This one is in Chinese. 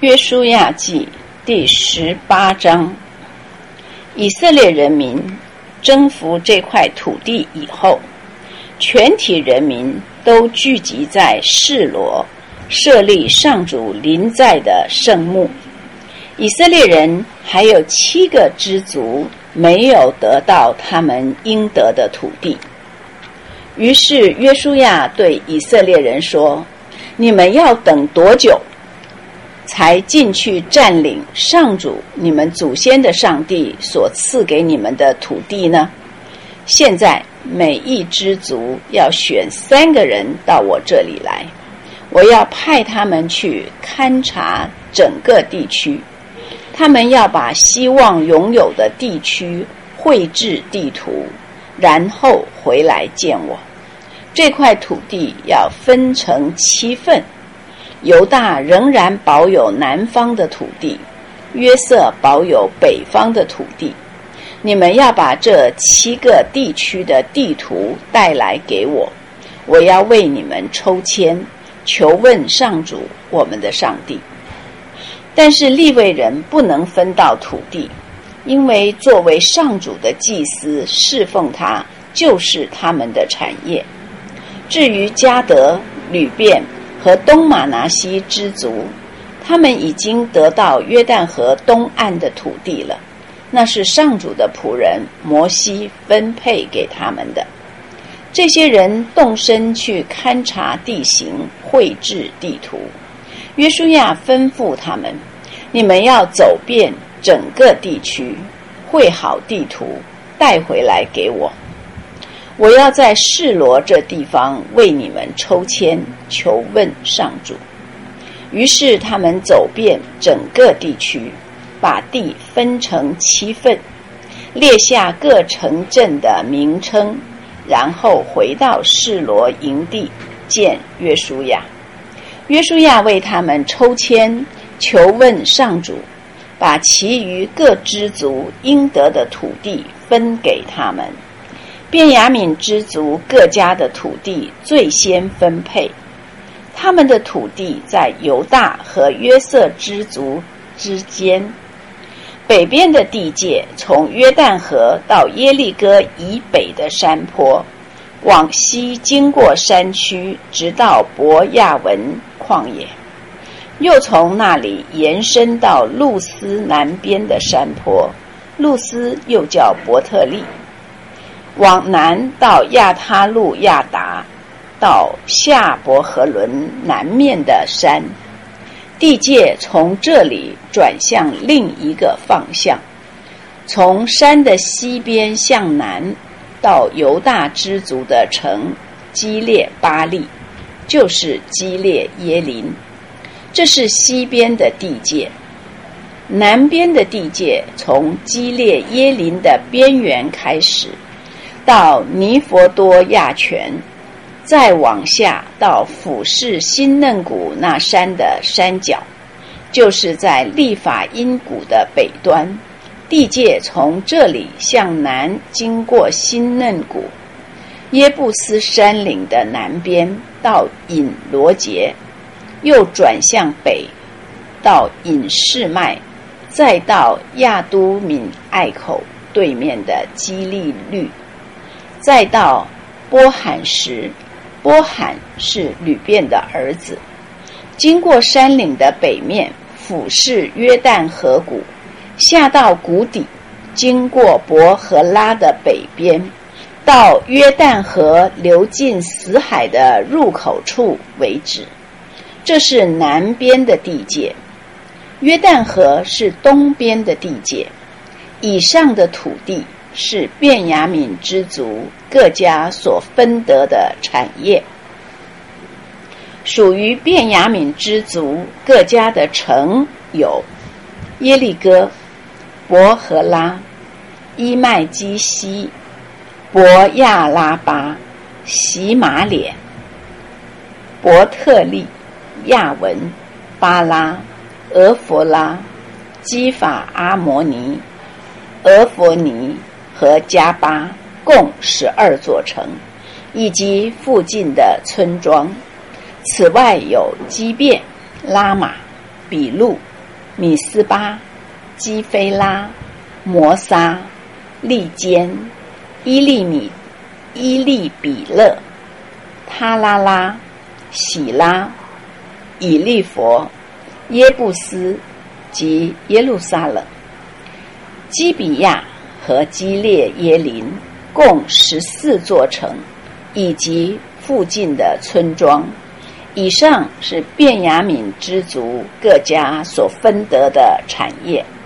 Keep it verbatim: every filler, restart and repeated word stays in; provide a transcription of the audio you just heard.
约书亚记第十八章，以色列人民征服这块土地以后，全体人民都聚集在示罗，设立上主临在的圣幕。以色列人还有七个支族没有得到他们应得的土地。于是约书亚对以色列人说：你们要等多久才进去占领上主你们祖先的上帝所赐给你们的土地呢？现在每一支族要选三个人到我这里来，我要派他们去勘察整个地区，他们要把希望拥有的地区绘制地图，然后回来见我。这块土地要分成七份，犹大仍然保有南方的土地，约瑟保有北方的土地。你们要把这七个地区的地图带来给我，我要为你们抽签，求问上主我们的上帝。但是利未人不能分到土地，因为作为上主的祭司侍奉他，就是他们的产业。至于迦得、吕便和东马拿西支族，他们已经得到约旦河东岸的土地了，那是上主的仆人摩西分配给他们的。这些人动身去勘察地形，绘制地图。约书亚吩咐他们：你们要走遍整个地区，绘好地图，带回来给我。我要在示罗这地方为你们抽签，求问上主。于是他们走遍整个地区，把地分成七份，列下各城镇的名称，然后回到示罗营地见约书亚。约书亚为他们抽签，求问上主，把其余各支族应得的土地分给他们。便雅悯支族各家的土地最先分配，他们的土地在犹大和约瑟支族之间。北边的地界从约旦河到耶利哥以北的山坡，往西经过山区，直到伯亚文旷野，又从那里延伸到路斯南边的山坡，路斯又叫伯特利，往南到亚他路亚达，到夏伯和伦南面的山。地界从这里转向另一个方向，从山的西边向南，到犹大支族的城基列巴利，就是基列耶林，这是西边的地界。南边的地界从基列耶林的边缘开始，到尼佛多亚泉，再往下到俯视新嫩谷那山的山脚，就是在利法因谷的北端。地界从这里向南经过新嫩谷，耶布斯山岭的南边到隐罗杰，又转向北到隐士麦，再到亚都敏隘口对面的基利律，再到波罕什。波罕是吕便的儿子，经过山岭的北面，俯视约旦河谷，下到谷底，经过伯和拉的北边，到约旦河流进死海的入口处为止。这是南边的地界。约旦河是东边的地界。以上的土地是便雅悯支族各家所分得的产业。属于便雅悯支族各家的城有耶利哥、伯和拉、伊麦基西、伯亚拉巴、洗马脸、伯特利、亚文、巴拉、俄弗拉、基法阿摩尼、俄弗尼和加巴，共十二座城，以及附近的村庄。此外有基遍、拉玛、比路、 米斯巴、基菲拉、摩沙、利坚、伊利米、伊利比勒、他拉拉、喜拉、以利佛、耶布斯及耶路撒冷。基比亚和基列耶林共十四座城，以及附近的村庄。以上是便雅悯支族各家所分得的产业。